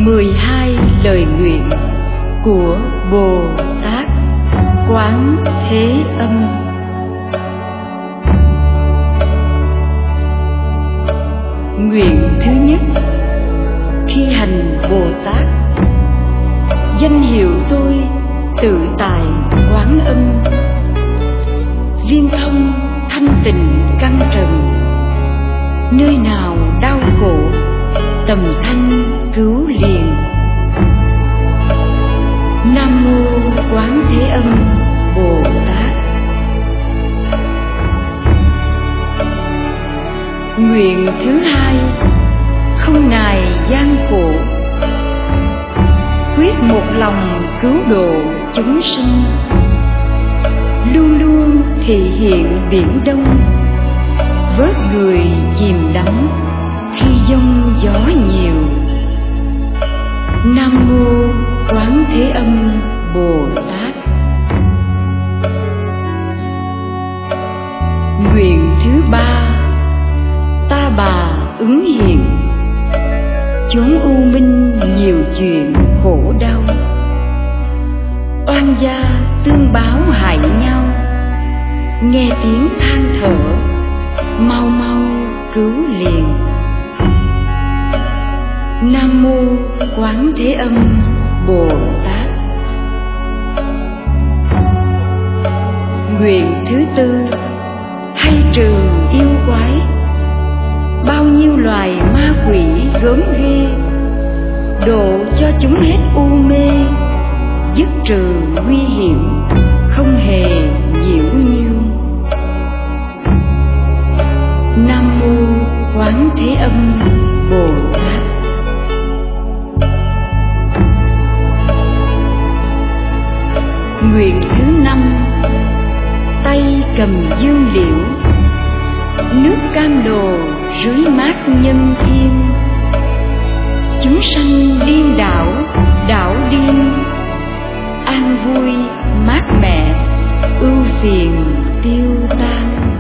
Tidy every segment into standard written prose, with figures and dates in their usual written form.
12 lời nguyện của Bồ Tát Quán Thế Âm. Nguyện thứ nhất: khi hành Bồ Tát, danh hiệu tôi tự tại Quán Âm, viên thông thanh tịnh căn trần, nơi nào đau khổ tầm thanh cứu liền. Nam mô Quán Thế Âm Bồ Tát. Nguyện thứ hai: không nài gian khổ, quyết một lòng cứu độ chúng sinh, luôn luôn thị hiện biển đông, vớt người chìm đắm khi giông gió nhiều. Nam mô Quán Thế Âm Bồ Tát. Nguyện thứ ba: ta bà ứng hiện, chốn u minh nhiều chuyện khổ đau, oan gia tương báo hại nhau, nghe tiếng than thở mau mau cứu liền. Nam mô Quán Thế Âm Bồ Tát. Nguyện thứ tư: hay trừ yêu quái, bao nhiêu loài ma quỷ gớm ghê, độ cho chúng hết u mê, dứt trừ nguy hiểm không hề nhiễu nhiêu. Nam mô Quán Thế Âm Bồ Tát. Nguyện thứ năm: tay cầm dương liễu, nước cam lồ rưới mát nhân thiên, chúng sanh điên đảo đảo điên, an vui mát mẻ ưu phiền tiêu tan.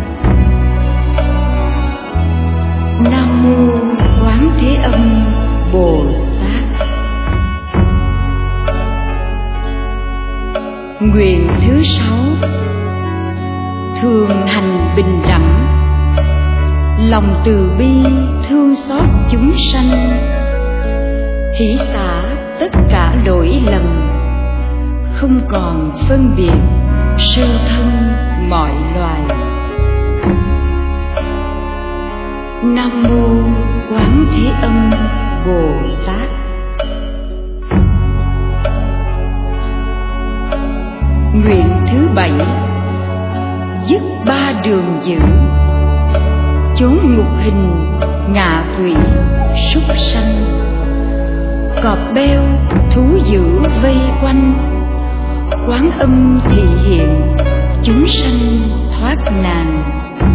Nam mô Quán Thế Âm Bồ Tát. Nguyện thứ sáu: thường hành bình đẳng, lòng từ bi thương xót chúng sanh, hỷ xả tất cả lỗi lầm, không còn phân biệt sư thân mọi loài. Nam mô Quán Thế Âm Bồ Tát. Nguyện thứ bảy: dứt ba đường dữ, chốn ngục hình ngạ quỷ súc sanh, cọp beo thú dữ vây quanh, Quán Âm thị hiện chúng sanh thoát nạn.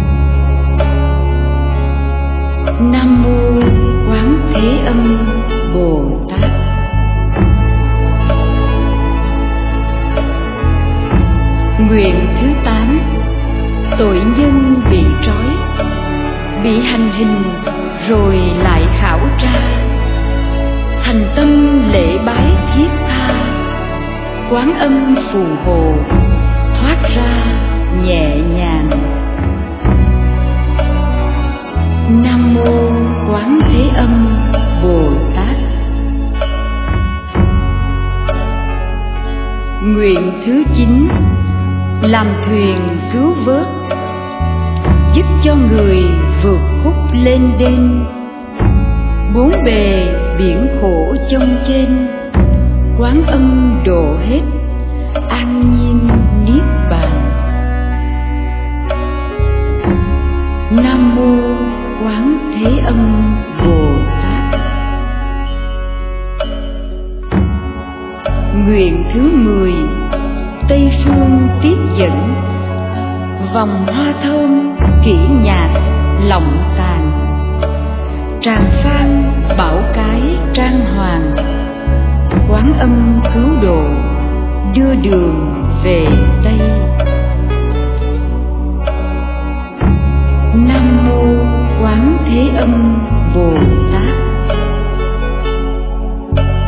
Nam mô Quán Thế Âm Bồ Tát. Nguyện thứ tám: tội nhân bị trói, bị hành hình rồi lại khảo tra, thành tâm lễ bái thiết tha, Quán Âm phù hộ thoát ra nhẹ nhàng. Nam mô Quán Thế Âm Bồ Tát. Nguyện thứ chín: làm thuyền cứu vớt, giúp cho người vượt khúc lên đên, bốn bề biển khổ chông trên, Quán Âm độ hết an nhiên niết bàn. Nam mô Quán Thế Âm Bồ Tát. Nguyện thứ 10: Tây phương tiếp dẫn, vòng hoa thơm kỹ nhạc lộng tàn, tràng phan bảo cái trang hoàng, Quán Âm cứu độ đưa đường về Tây. Nam mô Quán Thế Âm Bồ Tát.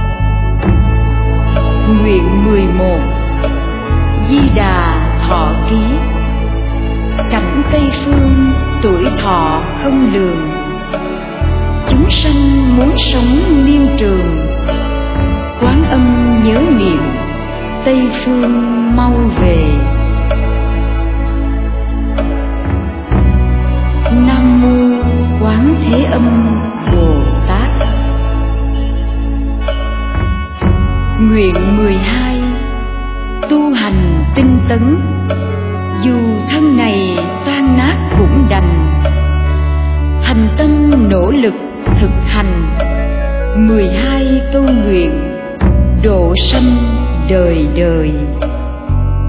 khôn lường. Chúng sanh muốn sống liên trường, Quán Âm nhớ niệm Tây phương mau về. Nam mô Quán Thế Âm Bồ Tát. Nguyện 12 tu hành tinh tấn, dù thân này tan nát cũng đành, thành tâm nỗ lực thực hành 12 câu nguyện độ sanh đời đời.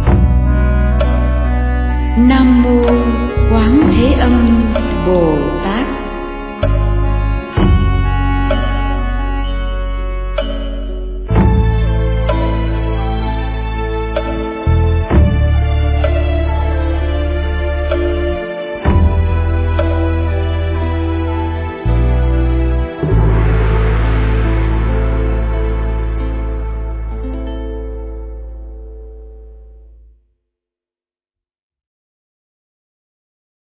Nam mô Quán Thế Âm Bồ Tát.